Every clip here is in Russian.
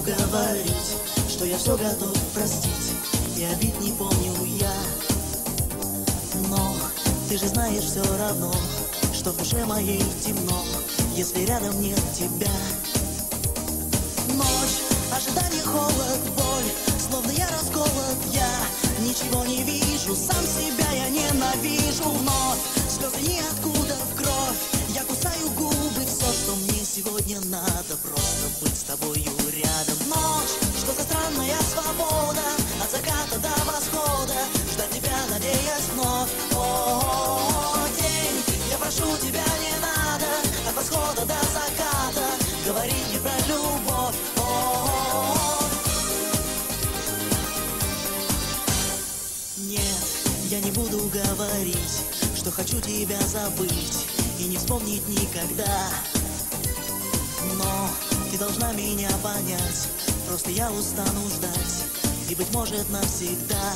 говорить, что я все готов простить, и обид не помню я. Но ты же знаешь все равно, что в душе моей темно, если рядом нет тебя. Ночь, ожидание, холод, боль, словно я расколот, я ничего не вижу, сам себя я ненавижу. Вновь слезы ниоткуда в кровь, я кусаю губы, все, что мне сегодня надо, просто быть с тобою рядом. Ночь, что за странная свобода, от заката до восхода, ждать тебя, надеясь вновь. О, день, я прошу тебя, не надо, от восхода до заката, говори мне про любовь. Нет, я не буду говорить, что хочу тебя забыть и не вспомнить никогда. Но ты должна меня понять, просто я устану ждать, и, быть может, навсегда.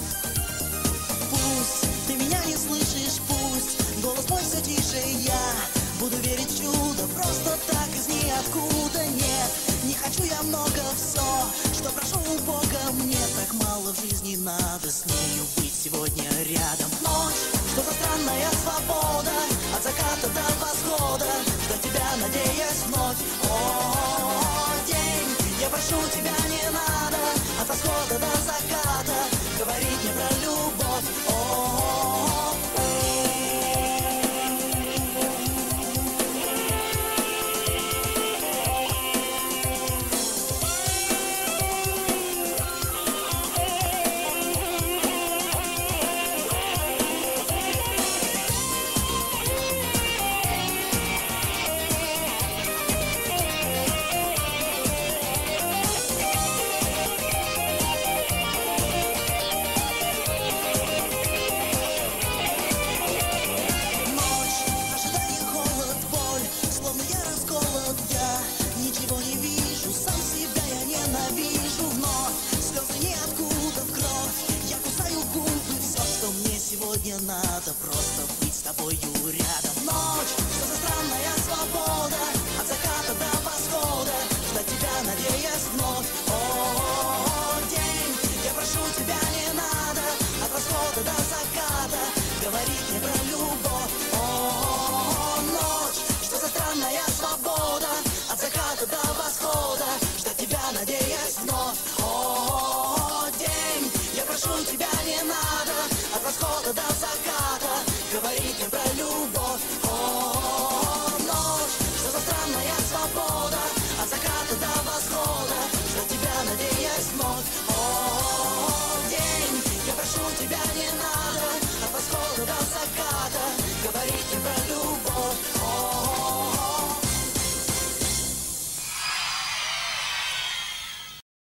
Пусть ты меня не слышишь, пусть голос мой все тише, я буду верить в чудо, просто так из ниоткуда. Нет, не хочу я много, все, что прошу у Бога, мне так мало в жизни надо с нею быть сегодня рядом. Ночь, что за странная свобода, от заката до восхода, ждать тебя, надеясь вновь. О, день, я прошу тебя, не надо, от восхода до заката, говорить мне про любовь. Сегодня надо просто быть с тобою рядом. Ночь, что за странная свобода, от заката до восхода, ждать тебя, надеясь вновь.